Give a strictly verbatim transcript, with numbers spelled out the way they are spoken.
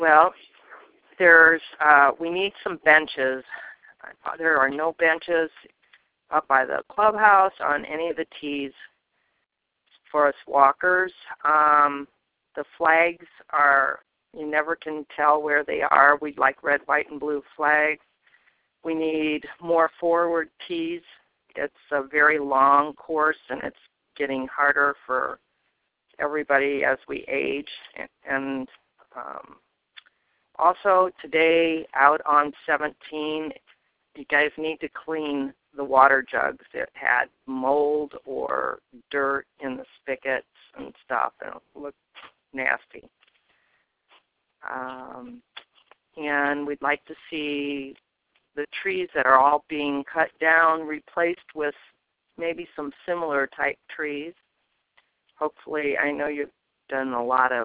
Well, there's uh, we need some benches. There are no benches up by the clubhouse on any of the tees for us walkers. Um, the flags are, you never can tell where they are. We'd like red, white, and blue flags. We need more forward tees. It's a very long course, and it's getting harder for everybody as we age. And um, also today out on seventeen, you guys need to clean the water jugs. It had mold or dirt in the spigots and stuff, and it looked nasty. Um, and we'd like to see the trees that are all being cut down replaced with maybe some similar type trees. Hopefully, I know you've done a lot of